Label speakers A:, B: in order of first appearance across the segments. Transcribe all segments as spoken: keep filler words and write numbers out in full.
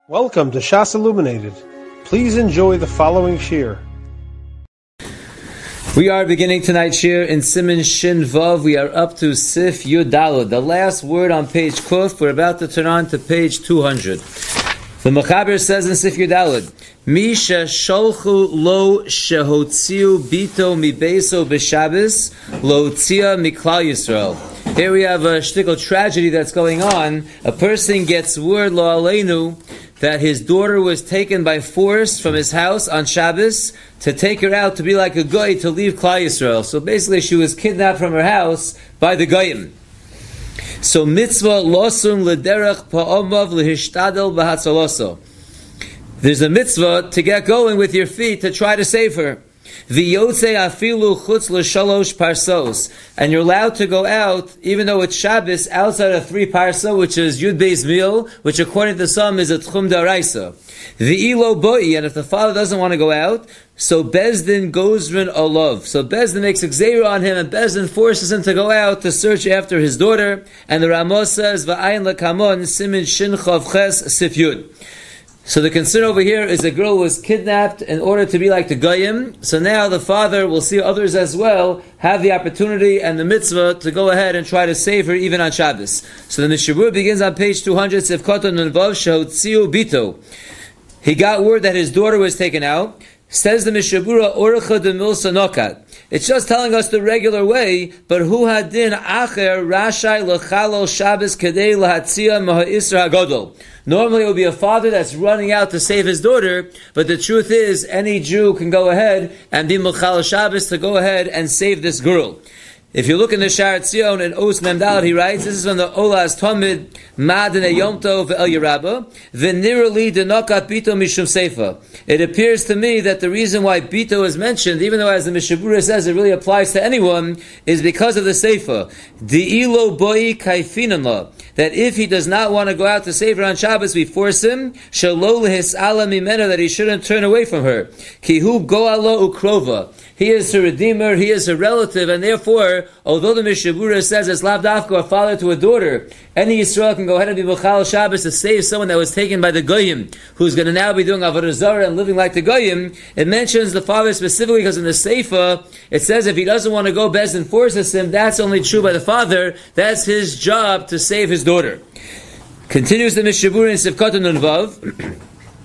A: Welcome to Shas Illuminated. Please enjoy the following shir.
B: We are beginning tonight's shir in Siman Shin Vav. We are up to Sif Yud Daled, the last word on page Kuf. We're about to turn on to page two hundred. The Mechaber says in Sif Yud Daled, Misha sholchu lo shehotziu bito mi beso b'Shabbos lo tzia miklal Yisrael. Here we have a shtickle tragedy that's going on. A person gets word lo aleinu that his daughter was taken by force from his house on Shabbos to take her out to be like a goy to leave Klal Yisrael. So basically she was kidnapped from her house by the goyim. So mitzvah losun lederach pa'omav lehishtadel b'hatzaloso. There's a mitzvah to get going with your feet to try to save her. V'yotze afilu chutz l'shalosh parsos, and you're allowed to go out, even though it's Shabbos, outside of three parsa, which is Yud Beis Mil, which according to some is a Tchum Daraisa. V'ilo boi, and if the father doesn't want to go out, so Bezdin gozrin olav. So Bezdin makes a gzeira on him, and Bezdin forces him to go out to search after his daughter. And the Ramos says, V'ayin lekamon simin shin chav ches sif yud. So the concern over here is a girl was kidnapped in order to be like the Goyim. So now the father, will see others as well, have the opportunity and the mitzvah to go ahead and try to save her even on Shabbos. So the Mishabur begins on page two hundred, Sivkoto Nunvav Shehotziu Bito. He got word that his daughter was taken out. Says the Mishabura, Orcha de Milsa Nokat. It's just telling us the regular way, but who hadin acher rashai lechalol Shabbos kedei lahatzia maha'isra hagodol. Normally it would be a father that's running out to save his daughter, but the truth is any Jew can go ahead and be mechal Shabbos to go ahead and save this girl. If you look in the Sha'ar Tzion and Os Memdal, he writes, this is from the Olas Tomid, Madene Yom Tov El Yerabba, V'nirali denokat bito mishum seifa. It appears to me that the reason why bito is mentioned, even though as the Mishabura says it really applies to anyone, is because of the seifa. Di'ilo boi kaifinanla. That if he does not want to go out to save her on Shabbos, we force him, shelo lehis'ala mimena, that he shouldn't turn away from her. Kihu go'alo ukrova. He is her redeemer, he is her relative, and therefore, although the Mishabura says it's lav dafka, a father to a daughter, any Yisrael can go ahead and be Mechal Shabbos to save someone that was taken by the Goyim, who's going to now be doing Avodah Zarah and living like the Goyim. It mentions the father specifically because in the Seifa, it says if he doesn't want to go, Bezdin forces him, that's only true by the father, that's his job to save his daughter. Continues the Mishabura in Sivkot Nunvav.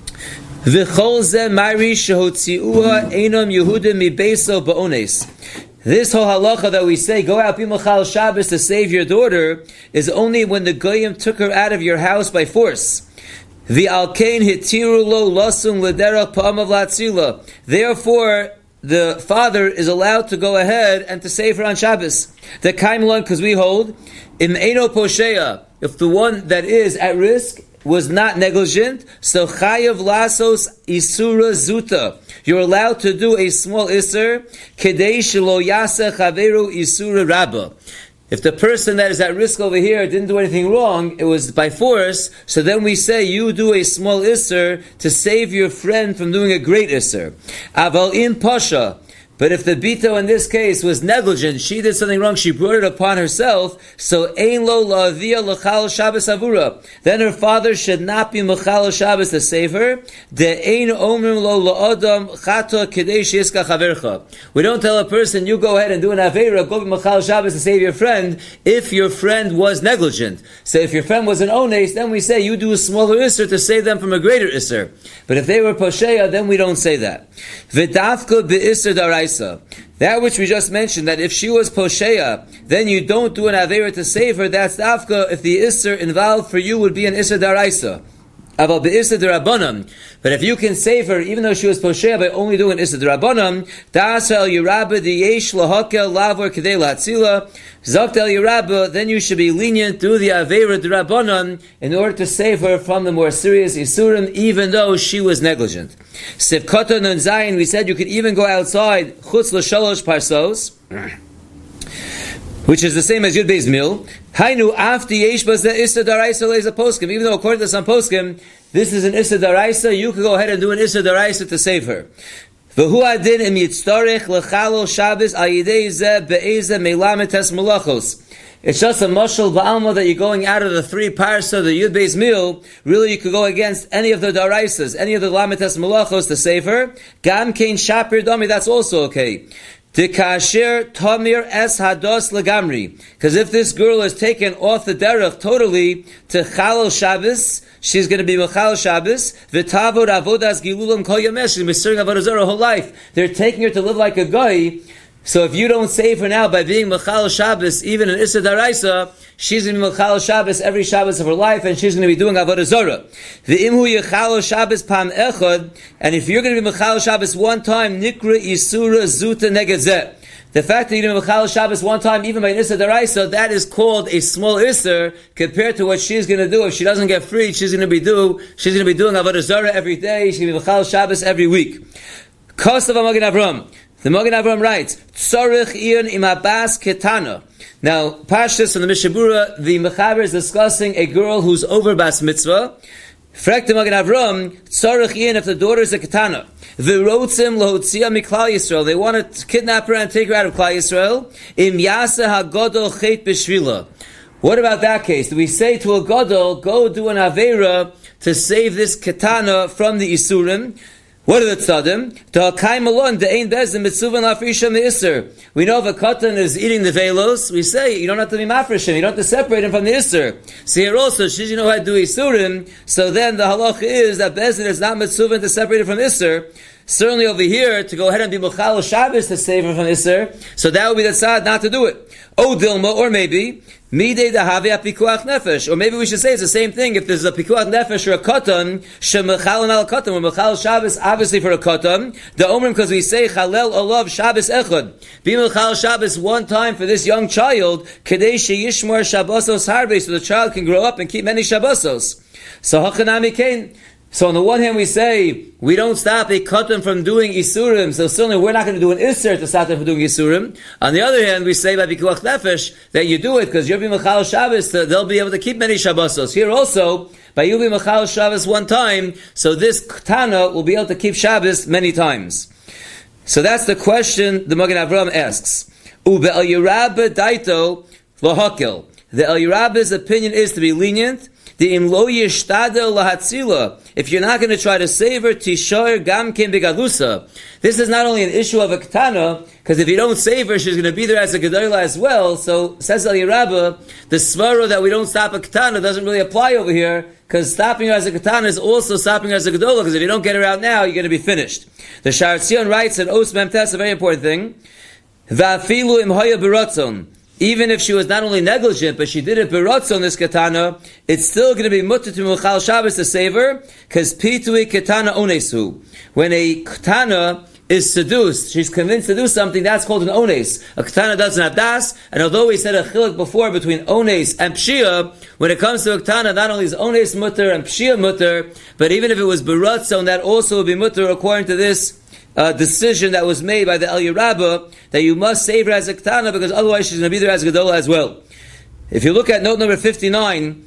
B: V'chol zeh mari shehotziuha einam Yehudim mi beiso ba'ones. This whole halacha that we say, go out, be mechal Shabbos to save your daughter, is only when the goyim took her out of your house by force. V'al kein hitiru lo lasum l'derach pa'amav latzila. Therefore, the father is allowed to go ahead and to save her on Shabbos. The kaimlon, because we hold, im eino posheya, if the one that is at risk was not negligent, so chayav lasos isura zuta. You're allowed to do a small iser, kedei shelo yaseh chaveru isura rabba. If the person that is at risk over here didn't do anything wrong, it was by force, so then we say you do a small iser to save your friend from doing a great iser. Aval in pasha. But if the bito in this case was negligent, she did something wrong, she brought it upon herself, so ein lo la'avia l'chal Shabbos avura. Then her father should not be l'chal Shabbos to save her. De ein omrim lo la'adam chata kedei sheyiska chavercha. We don't tell a person, you go ahead and do an avera, go be l'chal Shabbos to save your friend, if your friend was negligent. So if your friend was an ones, then we say you do a smaller isser to save them from a greater isser. But if they were posheya, then we don't say that. V'dafka be'isser daraisa. That which we just mentioned, that if she was posheya, then you don't do an avera to save her, that's dafka if the isser involved for you would be an isser daraisa. Aval be'isser d'Rabbanan. But if you can save her, even though she was posheya, by only doing isser d'Rabbanan, da'asa el yirabba diyesh lahakel lavor kedei latzila, zakt el yirabba, then you should be lenient through the avera d'Rabbanan in order to save her from the more serious isurim, even though she was negligent. Sivkota nun zayin, we said you could even go outside chutz l'shalosh parsos, which is the same as Yud Beis Mil. Hainu after yesh baz the Issa Daraisa leisa poskim. Even though according to some poskim, this is an Issa Daraisa, you could go ahead and do an Issa Daraisa to save her. V'hu adin im yitztorich lechalol Shabbos al yidei zeh be'ezeh melamed tes malachos. It's just a mashal ba'alma that you're going out of the three parsa, the Yud Beis Meal. Really, you could go against any of the daraisas, any of the lamites malachos, the sefer. Gam kein shapir dami, that's also okay. Tikasher tamir es hados legamri. Because if this girl is taken off the derech totally to chalal Shabbos, she's going to be mechal Shabbos. V'tavod avodas gilulam kol yamesh. She's going to be serving avodah zarah her whole life. They're taking her to live like a guy. So if you don't save her now by being Mechal Shabbos, even in Issa Daraisa, she's going to be Mechal Shabbos every Shabbos of her life, and she's going to be doing Avodah Zarah. V'imhu Yechal Shabbos Pam Echad, and if you're going to be Mechal Shabbos one time, Nikra Yisura Zuta Negazeh. The fact that you're going to be Mechal Shabbos one time, even by an Issa Daraisa, that is called a small Issa compared to what she's going to do. If she doesn't get freed, she's going to be do, she's going to be doing Avodah Zarah every day, she's going to be Mechal Shabbos every week. Kosav HaMagen Avram. The Magen Avram writes, Tzorich iyon im habas ketana. Now, Pashtus from the Mishabura, the Mechaber is discussing a girl who's over bas mitzvah. Frek the Magen Avram, Tzorich iyon if the daughter is a ketana. V'rotzim lohotzia miklal Yisrael. They want to kidnap her and take her out of Klal Yisrael. Im yaseh hagodol chet b'shvila. What about that case? Do we say to a godol, go do an avera to save this ketana from the Isurim? What are the tzadim? We know if a katan is eating the velos, we say you don't have to be mafreshim, you don't have to separate him from the isser. So here also, should you know how to do isurim, so then the halacha is that bezin is not mitzuvah to separate it from isser. Certainly over here, to go ahead and be Mechal Shabbos to save him from Isser, so that would be the tzad not to do it. Oh, Dilma, or maybe, Midei Dahavi Pikuach Nefesh, or maybe we should say it's the same thing, if there's a Pikuach Nefesh or a Katan, Shemechal and Al Katan, or Mechal Shabbos, obviously for a Katan, the Omrim, because we say, Chalel Olav Shabbos Echad, be Mechal Shabbos one time for this young child, Kadei Sheyishmor Shabbosos Harbe, so the child can grow up and keep many Shabbosos. So Hachanami Kain. So on the one hand we say, we don't stop a katan from doing Isurim, so certainly we're not going to do an Isser to stop them from doing Isurim. On the other hand, we say by Pikuach Nefesh, that you do it, because you'll be Mechal Shabbos, they'll be able to keep many Shabbosos. Here also, by you being Mechal Shabbos one time, so this Tana will be able to keep Shabbos many times. So that's the question the Magen Avram asks. Ube El Yerabah Daito Lohakil. The El Yerabah's opinion is to be lenient. The imlo yishtadel lahatzila. If you're not going to try to save her, tishor gamkin begalusa. This is not only an issue of a ketana, because if you don't save her, she's going to be there as a gedola as well. So says El Yerabah, the svara that we don't stop a ketana doesn't really apply over here, because stopping her as a ketana is also stopping her as a gedola. Because if you don't get her out now, you're going to be finished. The Sha'ar Tzion writes in Os Memtes, a very important thing. Va'afilu im hoya beratzon. Even if she was not only negligent, but she did it beratzon on this katana, it's still going to be mutter to Mechal Shabbos to save her, because pitui katana onesu. When a katana is seduced, she's convinced to do something, that's called an ones. A katana doesn't have das, and although we said a chiluk before between ones and pshia, when it comes to a katana, not only is ones mutter and pshia mutter, but even if it was beratzon, that also would be mutter according to this Uh, decision that was made by the El Yerabah, that you must save her as a ketana, because otherwise she's going to be there as a gedola as well. If you look at note number fifty-nine,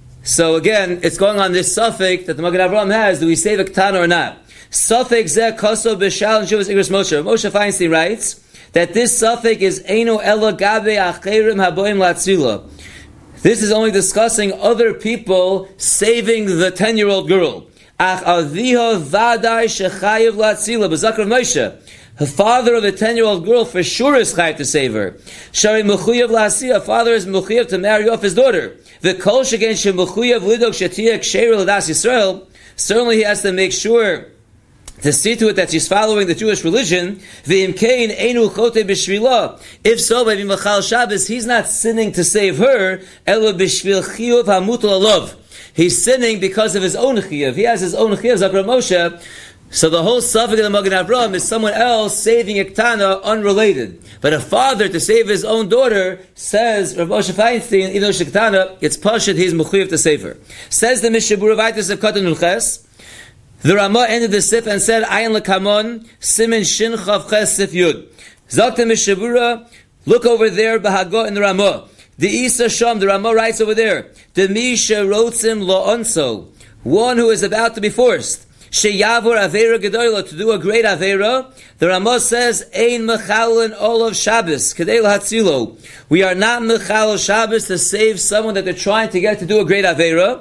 B: so again, it's going on this suffix that the Magen Avram has, do we save a ketana or not? Suffix zeh koso b'shal and shuvas igros Moshe. Moshe Feinstein writes that this suffix is eino elo gabe acherim haboim latzila. This is only discussing other people saving the ten-year-old girl. Ach aviha vaday shechayev latzila b'zakar Moshe. Her father of a ten-year-old girl for sure is chayev to save her. Shari mechuyev la'asiyah. Father is mechuyev to marry off his daughter. V'kol shegen shemechuyev lidok shetiyah ksheira l'das Yisrael. Certainly he has to make sure to see to it that she's following the Jewish religion. V'imkein einu chote b'shvila. If so, by Mechal Shabbos, he's not sinning to save her. Elo b'shvil chiyuv hamutal alav. He's sinning because of his own chiyuv. He has his own chiyuv, Zakar Moshe. So the whole suffix of the Magen Avram is someone else saving a ketana unrelated. But a father to save his own daughter, says Rav Moshe Feinstein, even though she's ketana, it's pashut, he's mechuyev to save her. Says the Mishabura Vaitis of Katan Ulches. The Ramah ended the sif and said, Ayin lekamon, simin shin chav ches sif yud. Zok the Mishabura, look over there, Bahagah in the Ramah. The Isa Sham, the Ramah writes over there, the Misha Rotzim Lo Onso, one who is about to be forced. sheyavor avera gedola, to do a great avera. The Rama says, ein mechalin olav Shabbos, kedei lahatzilo. We are not mechal Shabbos to save someone that they're trying to get to do a great avera.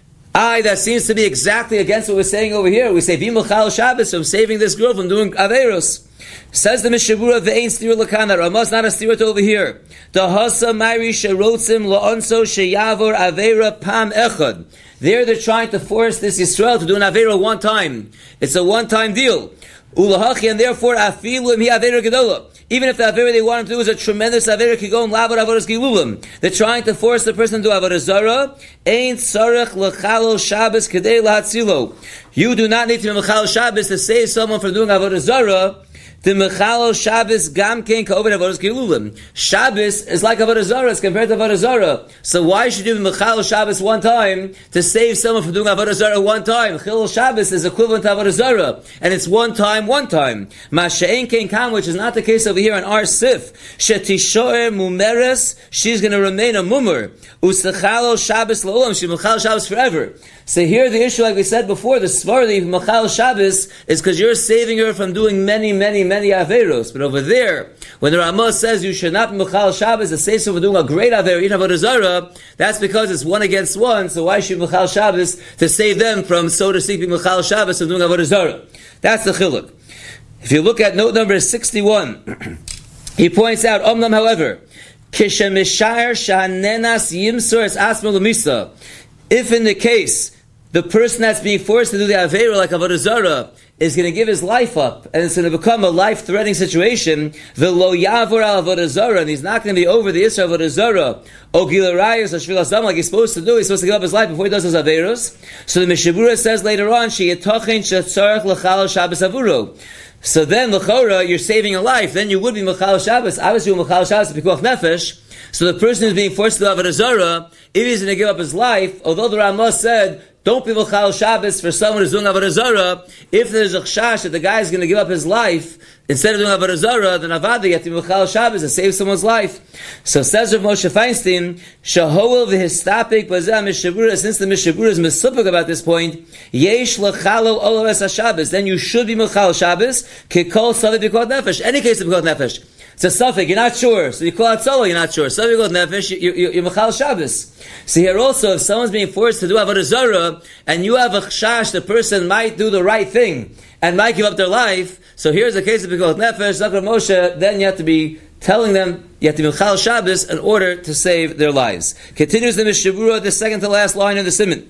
B: I, that seems to be exactly against what we're saying over here. We say, B'mechal Shabbos, from saving this girl from doing averos. Says the Mishabura, Ve'ein stir l'kana. Ramah's not a stirat over here. The hasa mayri sherotzim la'onso sheyavor avera pam echad. There they're trying to force this Yisrael to do an avera one time. It's a one-time deal. Ulahachi, and therefore, afilu mi avera gedola. Even if the avera they want him to do is a tremendous avera, kigon lavar avaras gilulim. They're trying to force the person to do avera zara. Ein tzarech l'chalo Shabbos kedei lahatzilo. You do not need to be l'chalo Shabbos to save someone from doing avera zara. The Mechalo Shabbos Gam Ken Ka'ovid Avodas Gilulim. Shabbos is like Avodah Zarah compared to Avodah Zarah. So why should you do Mechalo Shabbos one time to save someone from doing Avodah Zarah one time? Chilul Shabbos is equivalent to Avodah Zarah, and it's one time, one time. Masha'en Ken Kam, which is not the case over here in our Sif. Shetishoer Mumeres, she's going to remain a mummer. Usechalo Shabbos La'olam, she Mechalo Shabbos forever. So here the issue, like we said before, the Svardi Mechal Shabbos is because you're saving her from doing many, many, many Averos. But over there, when the Ramah says you should not be Mechal Shabbos to save someone from doing a great Aver, even Avodah Zarah, that's because it's one against one, so why should Mechal Shabbos to save them from, so to speak, be Mechal Shabbos from doing Avodah Zarah? That's the chiluk. If you look at note number sixty-one, he points out, Omnam, however, Kishemishayr Shahanenas Yimsor Es Asma L'Misa. If in the case, the person that's being forced to do the Aveira like Avodah Zarah is going to give his life up, and it's going to become a life-threatening situation, the Lo Yavor Al Avodah Zarah, and he's not going to be over the Isra of Avodah Zarah, or Gilarayos, or Shvil Hasam, like he's supposed to do, he's supposed to give up his life before he does his Aveiros. So the Mishabura says later on, She Yetochin Shetzarech L'chal Shabbos Avuro. So then, L'chora, you're saving a life, then you would be Mechal Shabbos, obviously Mechal Shabbos, Pikuach Nefesh. So the person who's being forced to do Avodah Zarah, if he's going to give up his life, although the Ramah said, don't be Mechal Shabbos for someone who's doing Avodah Zarah, if there's a chashash that the guy is going to give up his life, instead of doing Avodah Zarah, then Avada, you have to be Mechal Shabbos to save someone's life. So says Rav Moshe Feinstein, Shahoel v'histapik b'zeh Mishabura, since the Mishabura is misupik about this point, Yesh l'chalo olav es ha-Shabbos, then you should be Mechal Shabbos, kikol savit b'kol nefesh, any case of b'kol nefesh. It's a suffix, you're not sure. So you call out solo, you're not sure. So you go nefesh, you, you, you're Mechal Shabbos. So here also, if someone's being forced to do Avodah Zarah, and you have a chashash, the person might do the right thing, and might give up their life, so here's a case of B'kol Nefesh, Zakar Moshe, then you have to be telling them, you have to be Mechal Shabbos in order to save their lives. Continues the Mishabura, the second to last line of the Siman.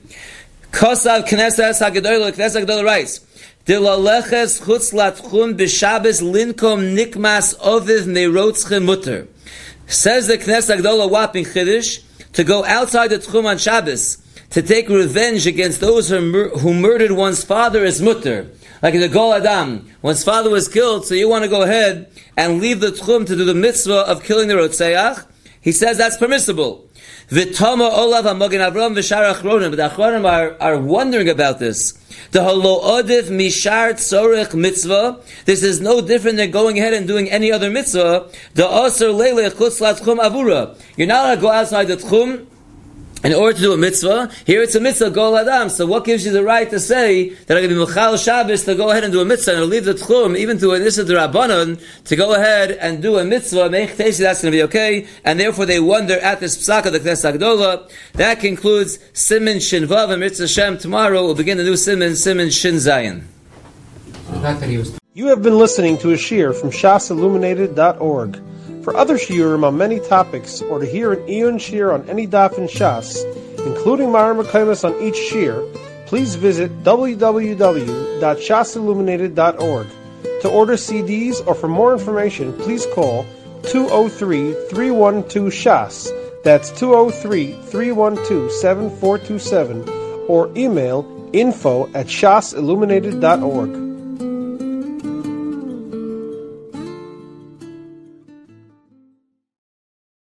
B: Kosav Knesset HaGedolah, Knesset HaGedolah writes, Dilaleches chutz latchum b'Shabbos linkom nikmas oviv meirotzchem mutter. Says the Knesset HaGedolah whopping Chiddush, to go outside the Tchum on Shabbos, to take revenge against those who, mur- who murdered one's father is mutter. Like in the Gol Adam, one's father was killed, so you want to go ahead and leave the Tchum to do the mitzvah of killing the Rotzeach. He says that's permissible. V'tama olav ha-Magen Avram v'shar achronim, but the achronim are, are wondering about this. The halo odif mishar tzorech mitzvah. This is no different than going ahead and doing any other mitzvah. The aser leile chutz latchum avura. You're not allowed to go outside the tchum in order to do a mitzvah. Here it's a mitzvah, Gol Adam. So what gives you the right to say that I'm going to be Mechal Shabbos to go ahead and do a mitzvah and leave the tchum, even to an Issa D'Rabbanan, to go ahead and do a mitzvah? Meich Teisi, that's going to be okay. And therefore they wonder at this psak of the Knesset HaGedolah. That concludes Siman Shin Vav, and Mitzvah Shem. Tomorrow we'll begin the new Siman, Siman Shin Zayin.
A: You have been listening to a shiur from shas illuminated dot org. For other shiurim on many topics, or to hear an Iyun shiur on any daf in Shas, including Mara Mekaymas on each shiur, please visit w w w dot shas illuminated dot org. To order C Ds or for more information, please call two oh three, three one two, shas. That's two oh three, three one two, seven four two seven, or email info at shas illuminated dot org.